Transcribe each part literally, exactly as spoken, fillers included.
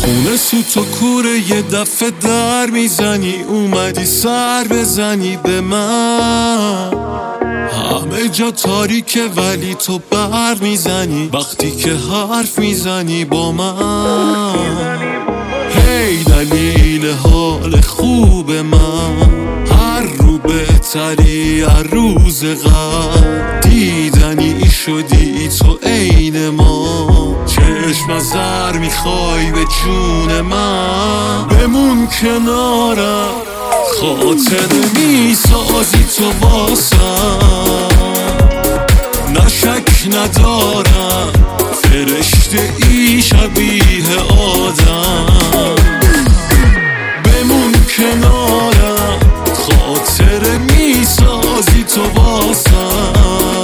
خونه سوت و کوره یه دفعه در میزنی، اومدی سر بزنی به من. همه جا تاریکه ولی تو برق میزنی وقتی که حرف میزنی با من. هی دلیل حال خوب من، هر رو بهتری هر روز قبل. دیدنی شدی تو عین ما، چشم از زر میخوای به جون من. بمون کنارم، خاطر میسازی تو واسم. نشک ندارم، فرشته ای شبیه آدم. بمون کنارم، خاطر میسازی تو واسم.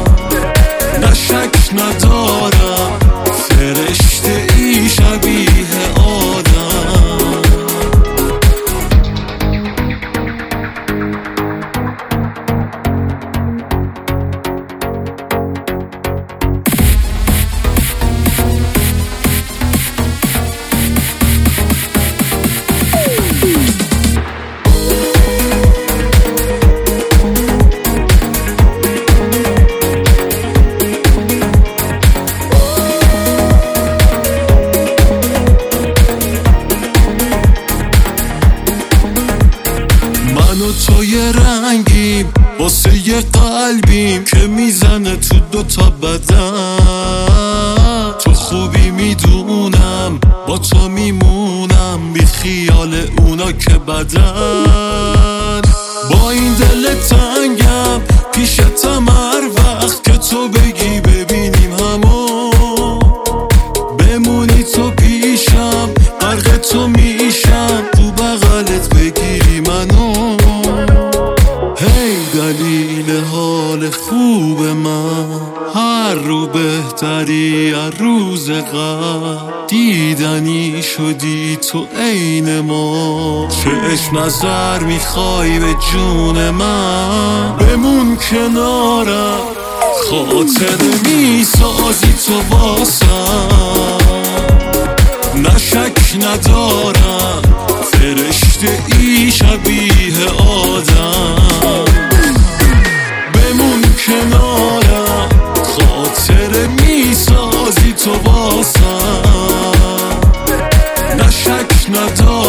نشک ندارم، فرشته ای شبیه آدم. من و تو یه رنگیم واسه یه قلبیم که میزنه تو دوتا بدن. تو خوبی میدونم با تو میمونم، بی خیال اونا که بدن. با این دل تنگم پیشتم هر وقت که تو بگی ببینیم همو. بمونی تو پیشم، غرق تو میشم، تو بغلت بگیری منو. هی دلیل حال خوب من، هر رو بهتری هر روز قبل. دیدنی شدی تو عین ما، چشم نظر میخوای به جون من. بمون کنارم، خاطر میسازی تو واسم. نشک ندارم، فرشته ای شبیه آدم. بمون کنارم، خاطر میسازی تو واسم. نشک ندارم.